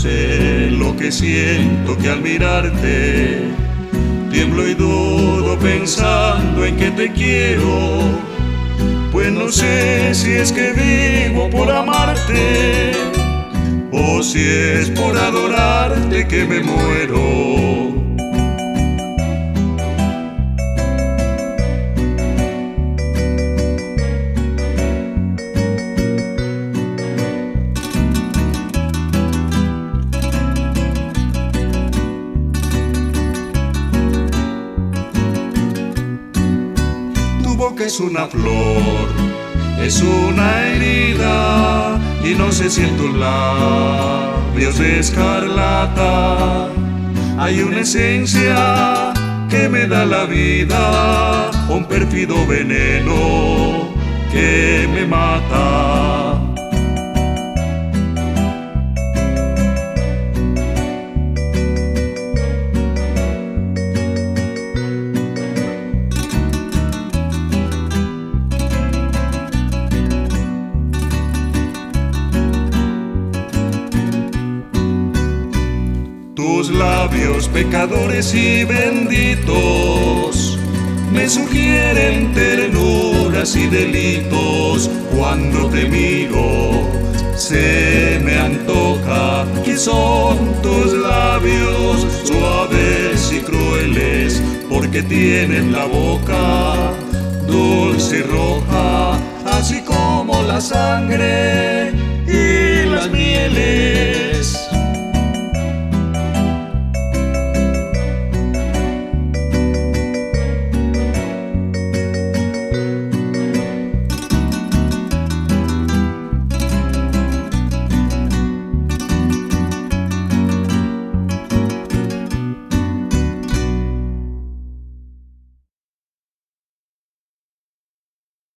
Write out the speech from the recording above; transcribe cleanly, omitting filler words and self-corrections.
sé lo que siento que al mirarte tiemblo y dudo pensando en que te quiero, pues no sé si es que vivo por amarte o si es por adorarte que me muero. Tu boca es una flor, es una herida, y no sé si en tus labios de escarlata hay una esencia que me da la vida, un pérfido veneno que me mata. Tus labios pecadores y benditos me sugieren ternuras y delitos. Cuando te miro se me antoja que son tus labios suaves y crueles, porque tienen la boca dulce y roja, así como la sangre y las mieles.